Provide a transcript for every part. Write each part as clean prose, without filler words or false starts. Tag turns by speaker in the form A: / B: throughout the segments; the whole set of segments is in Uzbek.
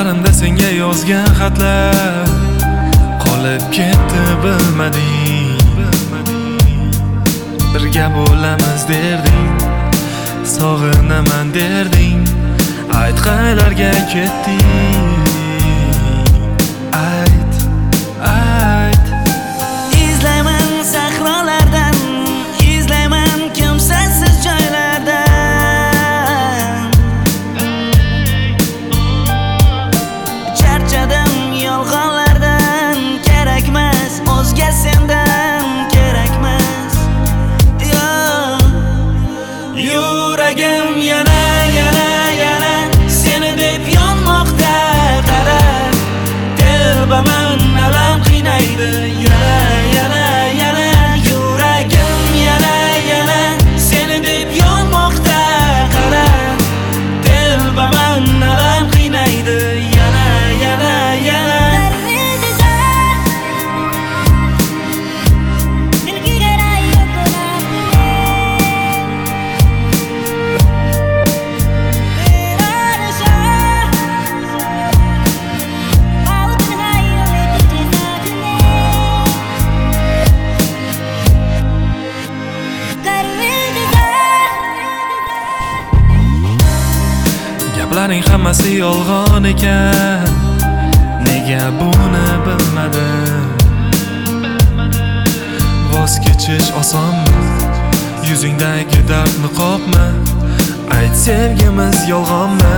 A: Ko'zlarimda senga yozgan xatlar qolib ketdi bilmading. Birga bo'lamiz derding, sog'inaman derding. Ayt qaylarga ketding? Ayt, ayt.
B: Izlayman sahrolardan, izlayman kimsasiz joylardan. Charchadim yolg'onlardan, kerakmas o'zga sendan, kerakmas. Yuragim yana seni deb yonmoqda. Qara, telbaman alam qiynaydi. Yana yuragim yana seni deb yonmoqda. Qara, telbaman alam qiynaydi. Yana
A: Gaplaring hammasi yolg'on ekan, nega buni bilmadim? Voz kechish osonmi? Yuzingdagi dardni qopma. Ayt, sevgimiz yolg'onmi?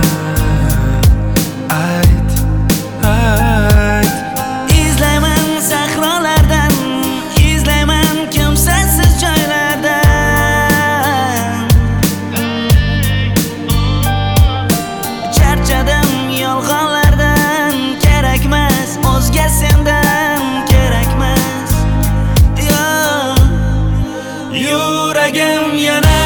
A: Ayt, ayt.
B: izlayman sahrolardan, izlayman kimsasiz joylardan. Charchadim yolg'onlardan, kerakmas o'zga sendan, kerakmas. Yuragim yana